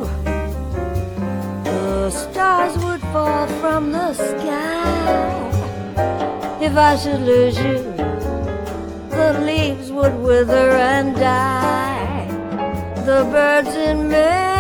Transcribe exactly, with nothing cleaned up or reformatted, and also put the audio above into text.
The stars would fall from the sky. If I should lose you, the leaves would wither and die. The birds in May